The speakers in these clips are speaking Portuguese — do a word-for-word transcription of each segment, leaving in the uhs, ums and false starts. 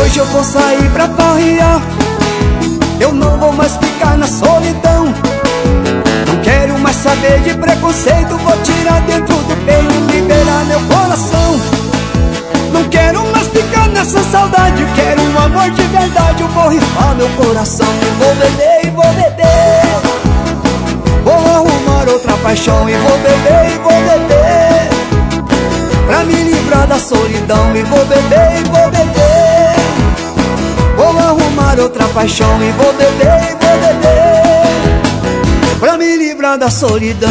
Hoje eu vou sair pra farrear, eu não vou mais ficar na solidão. Não quero mais saber de preconceito, vou tirar dentro do peito, liberar meu coração. Não quero mais ficar nessa saudade, quero um amor de verdade. Eu vou rifar meu coração e vou beber e vou beber. Vou arrumar outra paixão e vou beber e vou beber, pra me livrar da solidão. E vou beber e vou beber. Vou arrumar outra paixão e vou beber e vou beber, pra me livrar da solidão.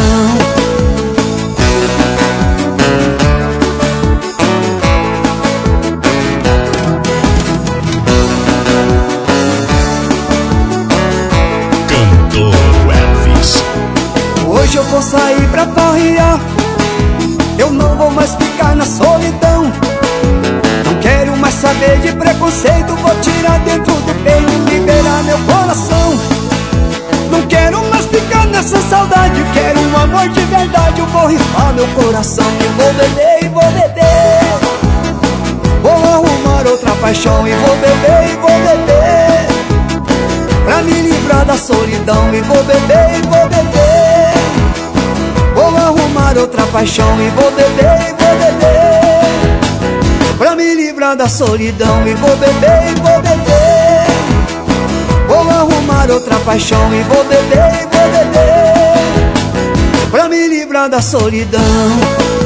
Hoje eu vou sair pra farrear, eu não vou mais ficar na solidão. Não quero mais saber de preconceito, vou tirar dentro do peito, liberar meu coração. Não quero mais ficar nessa saudade, quero um amor de verdade. Eu vou rifar meu coração e vou beber e vou beber. Vou arrumar outra paixão e vou beber e vou beber, pra me livrar da solidão. E vou beber e vou beber. Vou arrumar outra paixão e vou beber e vou beber, pra me livrar da solidão. E vou beber e vou beber. Vou arrumar outra paixão e vou beber e vou beber, pra me livrar da solidão.